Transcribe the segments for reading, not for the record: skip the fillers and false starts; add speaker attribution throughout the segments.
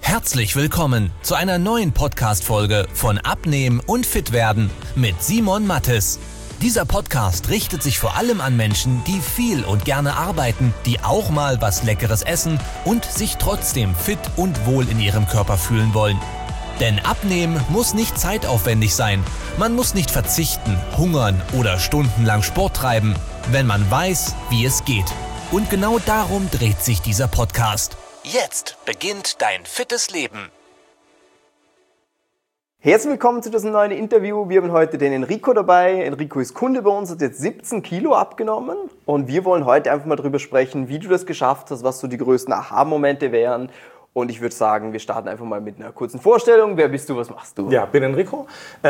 Speaker 1: Herzlich willkommen zu einer neuen Podcast-Folge von Abnehmen und Fitwerden mit Simon Mattes. Dieser Podcast richtet sich vor allem an Menschen, die viel und gerne arbeiten, die auch mal was Leckeres essen und sich trotzdem fit und wohl in ihrem Körper fühlen wollen. Denn Abnehmen muss nicht zeitaufwendig sein. Man muss nicht verzichten, hungern oder stundenlang Sport treiben, wenn man weiß, wie es geht. Und genau darum dreht sich dieser Podcast. Jetzt beginnt dein fittes Leben.
Speaker 2: Herzlich willkommen zu diesem neuen Interview. Wir haben heute den Enrico dabei. Enrico ist Kunde bei uns, hat jetzt 17 Kilo abgenommen. Und wir wollen heute einfach mal darüber sprechen, wie du das geschafft hast, was so die größten Aha-Momente wären. Und ich würde sagen, wir starten einfach mal mit einer kurzen Vorstellung. Wer bist du, was machst du?
Speaker 3: Ja, bin Enrico,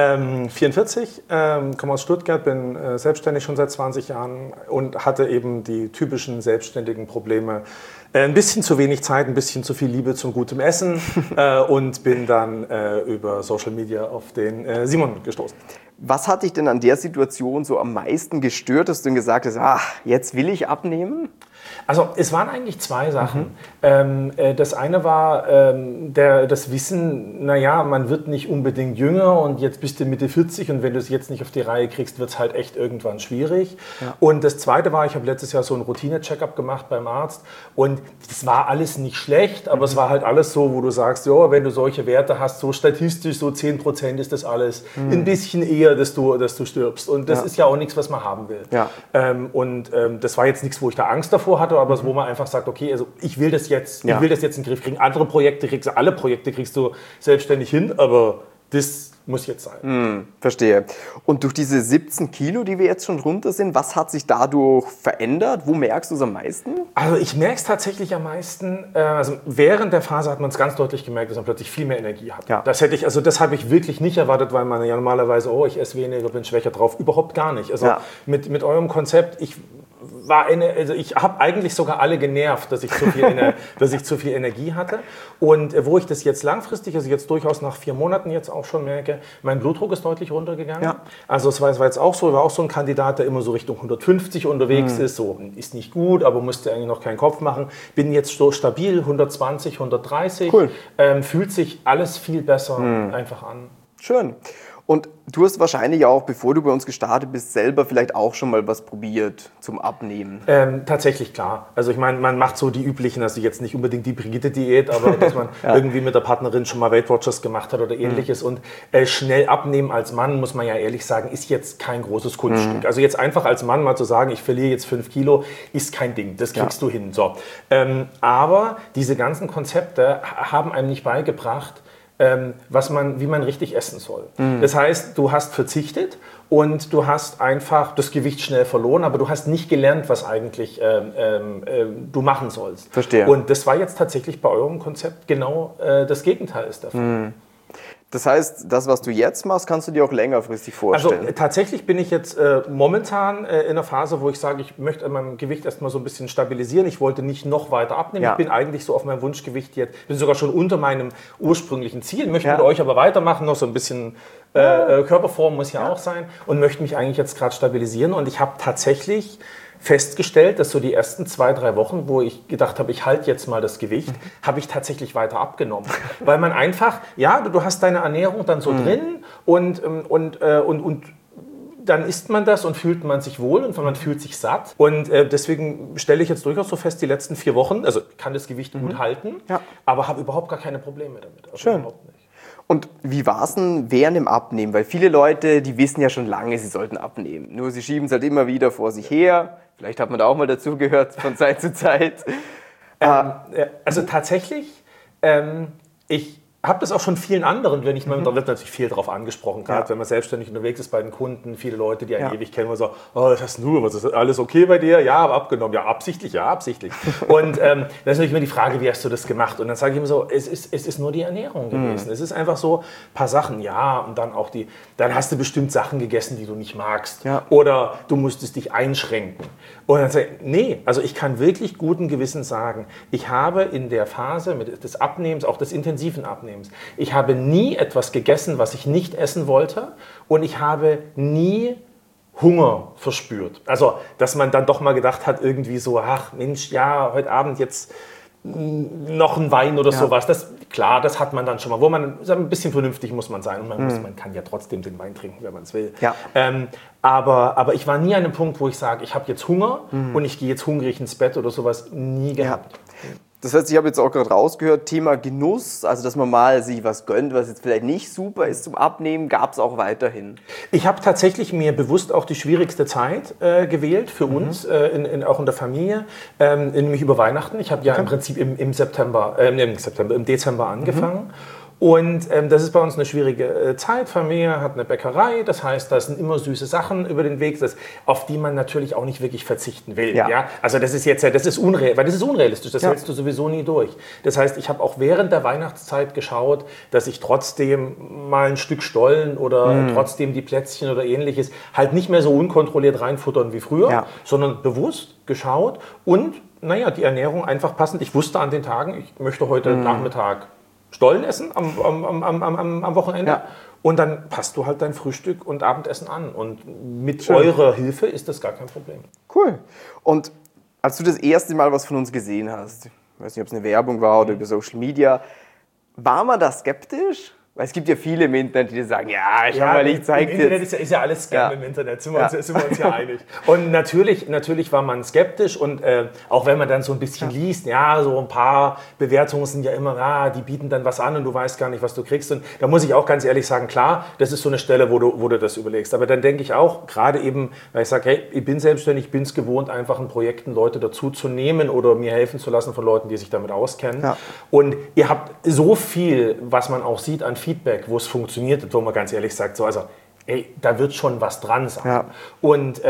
Speaker 3: 44, komme aus Stuttgart, bin selbstständig schon seit 20 Jahren und hatte eben die typischen selbstständigen Probleme. Ein bisschen zu wenig Zeit, ein bisschen zu viel Liebe zum gutem Essen und bin dann über Social Media auf den Simon gestoßen.
Speaker 2: Was hat dich denn an der Situation so am meisten gestört, dass du dann gesagt hast, jetzt will ich abnehmen?
Speaker 3: Also es waren eigentlich zwei Sachen. Das eine war das Wissen, naja, man wird nicht unbedingt jünger und jetzt bist du Mitte 40 und wenn du es jetzt nicht auf die Reihe kriegst, wird es halt echt irgendwann schwierig. Ja. Und das zweite war, ich habe letztes Jahr so einen Routine-Check-up gemacht beim Arzt und das war alles nicht schlecht, aber es war halt alles so, wo du sagst, ja, wenn du solche Werte hast, so statistisch, so 10% ist das alles, ein bisschen eher, dass du stirbst. Und das ist ja auch nichts, was man haben will. Ja. Das war jetzt nichts, wo ich da Angst davor hatte, aber wo man einfach sagt, okay, also ich will das jetzt in den Griff kriegen. Andere Projekte alle Projekte kriegst du selbstständig hin, aber das muss jetzt sein.
Speaker 2: Verstehe. Und durch diese 17 Kilo, die wir jetzt schon runter sind, was hat sich dadurch verändert? Wo merkst du es am meisten?
Speaker 3: Also ich merke es tatsächlich am meisten, also während der Phase hat man es ganz deutlich gemerkt, dass man plötzlich viel mehr Energie hat. Ja. Das habe ich wirklich nicht erwartet, weil man ja normalerweise, ich esse weniger, bin schwächer drauf. Überhaupt gar nicht. Also mit eurem Konzept, ich habe eigentlich sogar alle genervt, dass ich zu viel Energie hatte. Und wo ich das jetzt langfristig, also jetzt durchaus nach 4 Monaten jetzt auch schon merke, mein Blutdruck ist deutlich runtergegangen. Ja. Also es war jetzt auch so, war auch so ein Kandidat, der immer so Richtung 150 unterwegs ist. So ist nicht gut, aber musste eigentlich noch keinen Kopf machen. Bin jetzt so stabil, 120, 130. Cool. Fühlt sich alles viel besser einfach an.
Speaker 2: Schön. Und du hast wahrscheinlich auch, bevor du bei uns gestartet bist, selber vielleicht auch schon mal was probiert zum Abnehmen.
Speaker 3: Tatsächlich, klar. Also ich meine, man macht so die üblichen, also jetzt nicht unbedingt die Brigitte-Diät, aber dass man irgendwie mit der Partnerin schon mal Weight Watchers gemacht hat oder ähnliches. Und schnell abnehmen als Mann, muss man ja ehrlich sagen, ist jetzt kein großes Kunststück. Also jetzt einfach als Mann mal zu sagen, ich verliere jetzt 5 Kilo, ist kein Ding. Das kriegst du hin. So. Aber diese ganzen Konzepte haben einem nicht beigebracht, wie man richtig essen soll. Das heißt, du hast verzichtet und du hast einfach das Gewicht schnell verloren, aber du hast nicht gelernt, was eigentlich du machen sollst.
Speaker 2: Verstehe.
Speaker 3: Und das war jetzt tatsächlich bei eurem Konzept genau das Gegenteil ist davon.
Speaker 2: Das heißt, das, was du jetzt machst, kannst du dir auch längerfristig vorstellen?
Speaker 3: Also tatsächlich bin ich jetzt momentan in einer Phase, wo ich sage, ich möchte mein Gewicht erstmal so ein bisschen stabilisieren. Ich wollte nicht noch weiter abnehmen. Ja. Ich bin eigentlich so auf meinem Wunschgewicht jetzt, bin sogar schon unter meinem ursprünglichen Ziel, möchte mit euch aber weitermachen, noch so ein bisschen Körperform muss ja auch sein und möchte mich eigentlich jetzt gerade stabilisieren. Und ich habe tatsächlich festgestellt, dass so die ersten 2-3 Wochen, wo ich gedacht habe, ich halte jetzt mal das Gewicht, habe ich tatsächlich weiter abgenommen. Weil man einfach, du hast deine Ernährung dann so drin und dann isst man das und fühlt man sich wohl und man fühlt sich satt. Und deswegen stelle ich jetzt durchaus so fest, die letzten 4 Wochen, also kann das Gewicht gut halten, aber habe überhaupt gar keine Probleme damit. Also
Speaker 2: schön. Überhaupt nicht. Und wie war es denn während dem Abnehmen? Weil viele Leute, die wissen ja schon lange, sie sollten abnehmen. Nur sie schieben es halt immer wieder vor sich her. Vielleicht hat man da auch mal dazugehört von Zeit zu Zeit.
Speaker 3: Also tatsächlich, ich habe das auch schon vielen anderen, da wird natürlich viel drauf angesprochen, gerade wenn man selbstständig unterwegs ist bei den Kunden, viele Leute, die einen ewig kennen, und so, das hast du, was ist alles okay bei dir? Ja, aber abgenommen, ja, absichtlich. Und das ist natürlich immer die Frage, wie hast du das gemacht? Und dann sage ich immer so, es ist nur die Ernährung gewesen. Es ist einfach so, ein paar Sachen, und dann auch dann hast du bestimmt Sachen gegessen, die du nicht magst. Ja. Oder du musstest dich einschränken. Und dann sage ich, nee, also ich kann wirklich guten Gewissens sagen, ich habe in der Phase des Abnehmens, auch des intensiven Abnehmens, ich habe nie etwas gegessen, was ich nicht essen wollte und ich habe nie Hunger verspürt. Also, dass man dann doch mal gedacht hat, irgendwie so, ach Mensch, heute Abend jetzt noch ein Wein oder sowas. Klar, das hat man dann schon mal. Wo man ein bisschen vernünftig muss man sein. Und man kann ja trotzdem den Wein trinken, wenn man es will.
Speaker 2: Ja.
Speaker 3: Aber ich war nie an einem Punkt, wo ich sage, ich habe jetzt Hunger und ich gehe jetzt hungrig ins Bett oder sowas. Nie gehabt.
Speaker 2: Ja. Das heißt, ich habe jetzt auch gerade rausgehört, Thema Genuss, also dass man mal sich was gönnt, was jetzt vielleicht nicht super ist zum Abnehmen, gab es auch weiterhin.
Speaker 3: Ich habe tatsächlich mir bewusst auch die schwierigste Zeit gewählt für uns, auch in der Familie, nämlich über Weihnachten. Ich habe ja im Prinzip im Dezember angefangen. Und das ist bei uns eine schwierige Zeit. Familie hat eine Bäckerei, das heißt, da sind immer süße Sachen über den Weg, auf die man natürlich auch nicht wirklich verzichten will. Ja. Also das ist jetzt, das ist unrealistisch, das hältst du sowieso nie durch. Das heißt, ich habe auch während der Weihnachtszeit geschaut, dass ich trotzdem mal ein Stück Stollen oder trotzdem die Plätzchen oder ähnliches halt nicht mehr so unkontrolliert reinfuttern wie früher, sondern bewusst geschaut und, die Ernährung einfach passend. Ich wusste an den Tagen, ich möchte heute Nachmittag Stollen essen am Wochenende. Ja. Und dann passt du halt dein Frühstück und Abendessen an. Und mit eurer Hilfe ist das gar kein Problem.
Speaker 2: Cool. Und als du das erste Mal was von uns gesehen hast, ich weiß nicht, ob es eine Werbung war oder über Social Media, war man da skeptisch? Weil es gibt ja viele im Internet, die sagen, schau mal, ich zeige dir.
Speaker 3: Im Internet ist ja alles Scam im Internet, sind wir uns ja einig. Und natürlich war man skeptisch und auch wenn man dann so ein bisschen liest, so ein paar Bewertungen sind ja immer, die bieten dann was an und du weißt gar nicht, was du kriegst. Und da muss ich auch ganz ehrlich sagen, klar, das ist so eine Stelle, wo du das überlegst. Aber dann denke ich auch, gerade eben, weil ich sage, hey, ich bin selbstständig, ich bin es gewohnt, einfach in Projekten Leute dazu zu nehmen oder mir helfen zu lassen von Leuten, die sich damit auskennen. Ja. Und ihr habt so viel, was man auch sieht an Feedback, wo es funktioniert, wo man ganz ehrlich sagt, da wird schon was dran sein. Ja. Und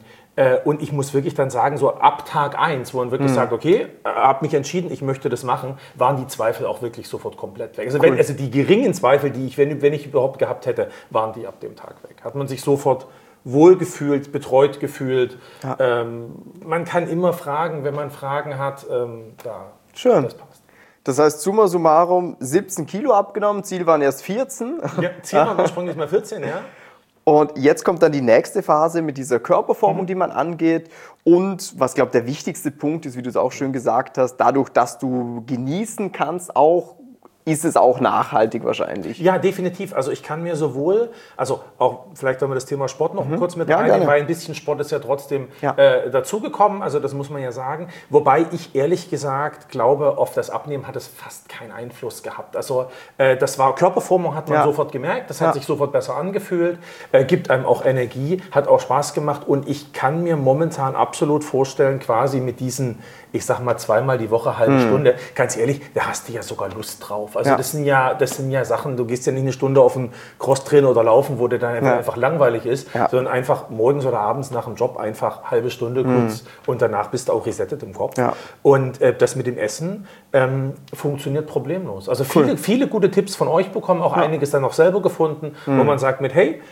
Speaker 3: ich muss wirklich dann sagen, so ab Tag 1, wo man wirklich sagt, okay, habe mich entschieden, ich möchte das machen, waren die Zweifel auch wirklich sofort komplett weg. Also, die geringen Zweifel, die ich, wenn ich überhaupt gehabt hätte, waren die ab dem Tag weg. Hat man sich sofort wohlgefühlt, betreut gefühlt. Ja. Man kann immer fragen, wenn man Fragen hat.
Speaker 2: Schön. Das passt. Das heißt, summa summarum 17 Kilo abgenommen, Ziel waren erst 14.
Speaker 3: Ja, Ziel waren ursprünglich mal 14, ja.
Speaker 2: Und jetzt kommt dann die nächste Phase mit dieser Körperformung, die man angeht. Und was, glaube ich, der wichtigste Punkt ist, wie du es auch schön gesagt hast, dadurch, dass du genießen kannst, ist es auch nachhaltig wahrscheinlich.
Speaker 3: Ja, definitiv. Also ich kann mir sowohl, auch vielleicht wenn wir das Thema Sport noch kurz mit reinnehmen, weil ein bisschen Sport ist ja trotzdem dazugekommen, also das muss man ja sagen. Wobei ich ehrlich gesagt glaube, auf das Abnehmen hat es fast keinen Einfluss gehabt. Also das war Körperformung, hat man sofort gemerkt, das hat sich sofort besser angefühlt, gibt einem auch Energie, hat auch Spaß gemacht und ich kann mir momentan absolut vorstellen, quasi mit diesen, ich sag mal zweimal die Woche, halbe Stunde, ganz ehrlich, da hast du ja sogar Lust drauf. Also das sind ja Sachen, du gehst ja nicht eine Stunde auf einen Crosstrainer oder laufen, wo dir dann einfach langweilig ist, sondern einfach morgens oder abends nach dem Job einfach halbe Stunde kurz und danach bist du auch resettet im Kopf. Ja. Und das mit dem Essen funktioniert problemlos. Also viele gute Tipps von euch bekommen, auch einiges dann auch selber gefunden, wo man sagt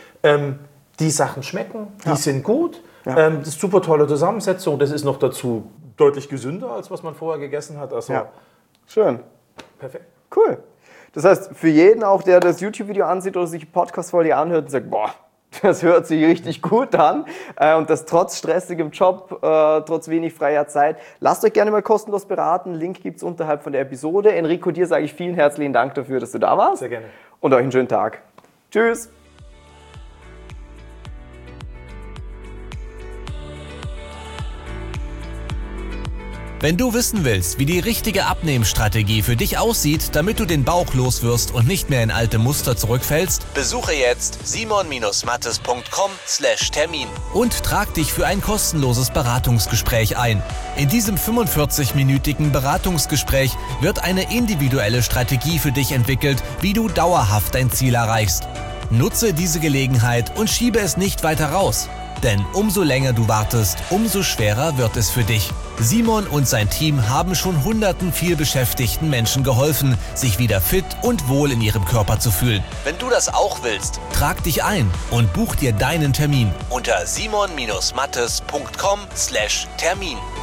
Speaker 3: die Sachen schmecken, die sind gut, das ist super tolle Zusammensetzung, das ist noch dazu deutlich gesünder, als was man vorher gegessen hat. Also
Speaker 2: schön.
Speaker 3: Perfekt.
Speaker 2: Cool. Das heißt, für jeden auch, der das YouTube-Video ansieht oder sich die Podcast-Folge anhört und sagt, das hört sich richtig gut an und das trotz stressigem Job, trotz wenig freier Zeit, lasst euch gerne mal kostenlos beraten. Link gibt es unterhalb von der Episode. Enrico, dir sage ich vielen herzlichen Dank dafür, dass du da warst.
Speaker 3: Sehr gerne.
Speaker 2: Und euch einen schönen Tag. Tschüss.
Speaker 1: Wenn du wissen willst, wie die richtige Abnehmstrategie für dich aussieht, damit du den Bauch loswirst und nicht mehr in alte Muster zurückfällst, besuche jetzt simon-mattes.com/Termin und trag dich für ein kostenloses Beratungsgespräch ein. In diesem 45-minütigen Beratungsgespräch wird eine individuelle Strategie für dich entwickelt, wie du dauerhaft dein Ziel erreichst. Nutze diese Gelegenheit und schiebe es nicht weiter raus. Denn umso länger du wartest, umso schwerer wird es für dich. Simon und sein Team haben schon hunderten vielbeschäftigten Menschen geholfen, sich wieder fit und wohl in ihrem Körper zu fühlen. Wenn du das auch willst, trag dich ein und buch dir deinen Termin unter simon-mattes.com/Termin.